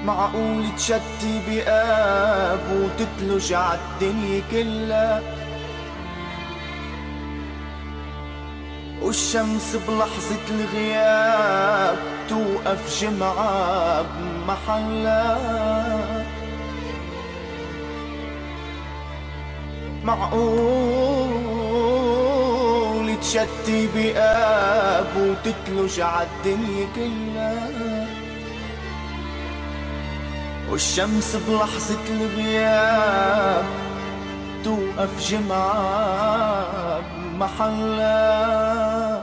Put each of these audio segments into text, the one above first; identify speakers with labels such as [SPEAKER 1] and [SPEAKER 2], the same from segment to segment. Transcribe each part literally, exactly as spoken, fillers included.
[SPEAKER 1] معقول تشتي بقاب وتتلج عالدنيا كلها، والشمس بلحظة الغياب توقف جمعة بمحلها. معقول تشتي بقاب وتتلج عالدنيا كلها، والشمس بلحظة الغياب توقف جمعة بمحلها.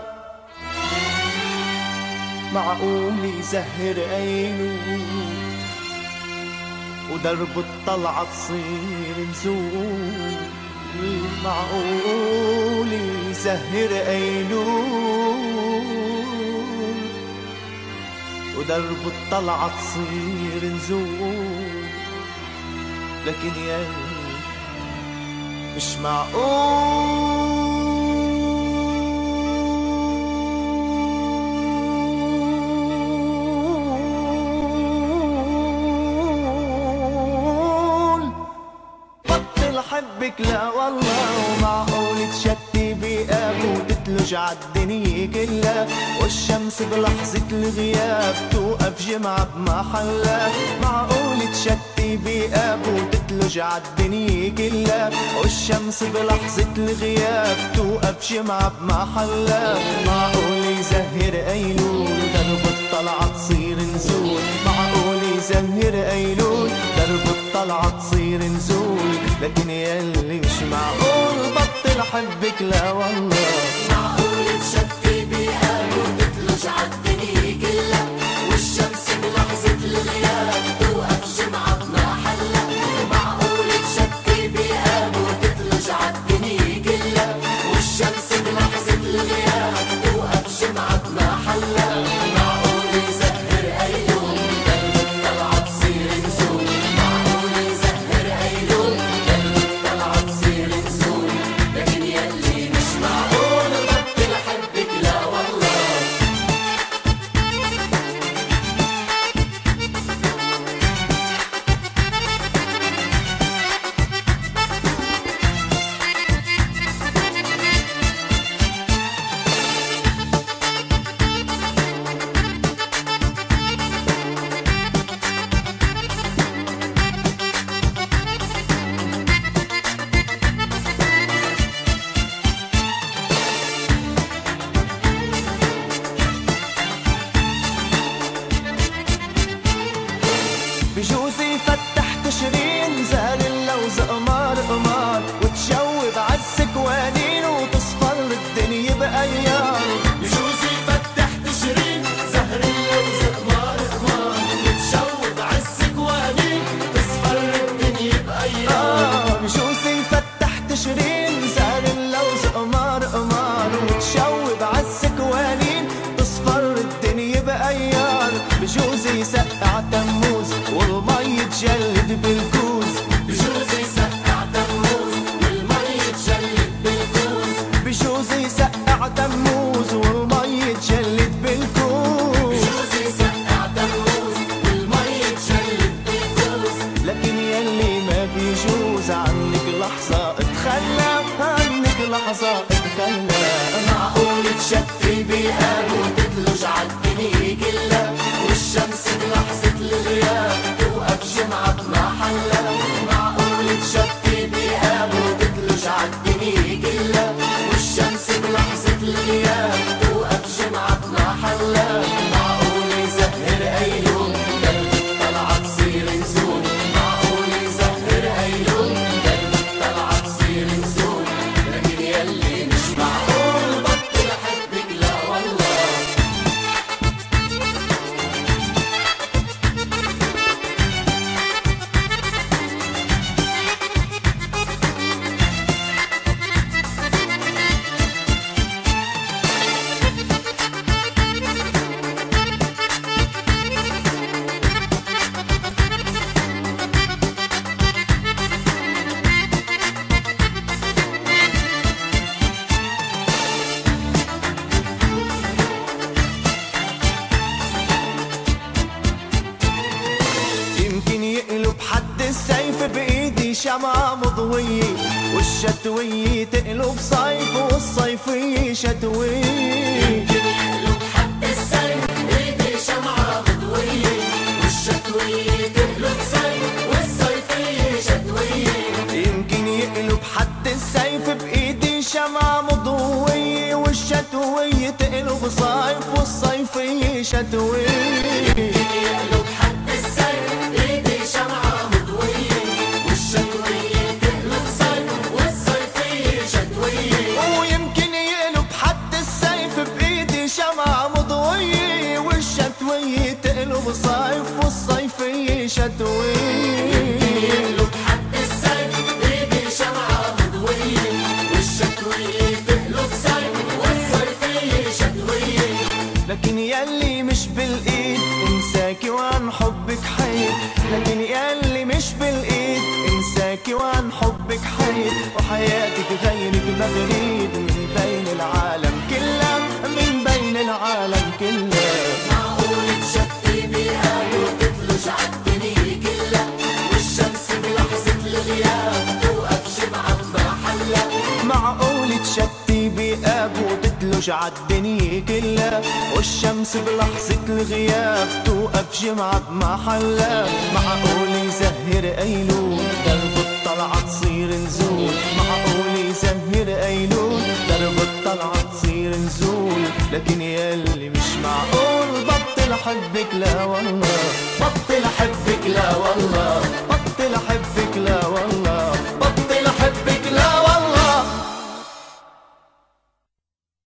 [SPEAKER 1] معقول يزهر أيلول ودرب الطلعة تصير نزول، معقول يزهر أيلول ودرب الطلعة تصير نزول، لكن يا مش معقول. بطل حبك لا والله، ومعقول تشتي بقاب وتتلج عالدنيا كلها، والشمس بلحظة الغياب توقف جمعة بمحلها. معقول تشتي بقاب وتتلج عالدنيا كلها، والشمس بلحظة الغياب توقف جمعة بمحلها. معقول يزهر أيلول درب الطلعة تصير نزول، معقول يزهر أيلول درب الطلعة تصير نزول، لكن ياللي مش معقول. بطل حبك لا والله،
[SPEAKER 2] معقول تشتي بقاب وتتلج عالدنيا كلها، والشمس بلحظة الغياب توقف جمعة بمحلها. معقول تشتي بقاب وتتلج عالدنيا كلها، والشمس بلحظة الغياب توقف جمعة بمحلها. معقول يزهر أيلول درب الطلعة تصير نزول، معقول يزهر أيلول درب الطلعة تصير نزول، لكن ياللي مش معقول. بطل حبك لا والله.
[SPEAKER 1] بجوز يفتح تشرين زهر اللوز قمار قمار، وتشوب عالسكوانين وتصفر الدنيا بأيار.
[SPEAKER 2] بجوز يفتح تشرين زهر اللوز قمار قمار، وتشوب عالسكوانين تصفر الدنيا بأيار.
[SPEAKER 1] آه بجوز يفتح تشرين زهر اللوز قمار قمار، وتشوب عالسكوانين تصفر الدنيا بأيار. بجوز يسقع تموز والمي تجلد بالكوز،
[SPEAKER 2] بجوز يسقع تموز والمي تجلد بالكوز،
[SPEAKER 1] بجوز يسقع تموز والمي تجلد بالكوز،
[SPEAKER 2] بجوز يسقع تموز والمي تجلد بالكوز،
[SPEAKER 1] لكن يلي ما بيجوز عنك لحظة اتخلى، عنك لحظة اتخلى.
[SPEAKER 2] معقول تشتي بقاب وتتلج عالدنيا كلها، والشمس بلحظة الغياب توقف جمعة بمحلها. معقول تشتي بقاب وتتلج عالدنيا كلها، والشمس بلحظة الغياب توقف جمعة بمحلها. معقول يزهر أيلول درب الطلعة تصير نزول، معقول يزهر أيلول درب الطلعة تصير نزول، لكن ياللي مش معقول. بطل حبك لا والله.
[SPEAKER 1] شمعة مضوية والشتوية تقلب صيف والصيفية شتوية.
[SPEAKER 2] يمكن يقلب حد السيف بإيدي شمعة مضوية والشتوية تقلب صيف والصيفية شتوية.
[SPEAKER 1] يمكن يقلب حد السيف بإيدي شمعة مضوية والشتوية تقلب صيف والصيفية شتوية.
[SPEAKER 2] يمكن يقلب حد السيف بإيدي شمعة مضوية والشتوية تقلب صيف والصيفية شتوية.
[SPEAKER 1] ويمكن يقلب حد السيف بإيدي شمعة مضوية والشتوية تقلب صيف والصيفية شتوية.
[SPEAKER 2] يمكن يقلب حد السيف بإيدي شمعة مضوية والشتوية تقلب صيف والصيفية شتوية.
[SPEAKER 1] لكن ياللي مش بالإيد انساكي وعن حبك حيد، لكن ياللي مش بالإيد انساكي وعن حبك حيد، وحياتك غيرك مغريب من بين العالم كله، من بين العالم كله.
[SPEAKER 2] معقول تشتي بقلب وتثلج عالدنيا كلها والشمس بلحظة الغياب توقف شمعة بمحلها.
[SPEAKER 1] معقول تشتي بقاب وتتلج عالدنيا كلها والشمس بلحظة الغياب توقف جمعة بمحلها. معقول يزهر أيلول درب الطلعة تصير نزول، معقول يزهر أيلول درب الطلعة تصير نزول، لكن ياللي مش معقول بطل حبك لا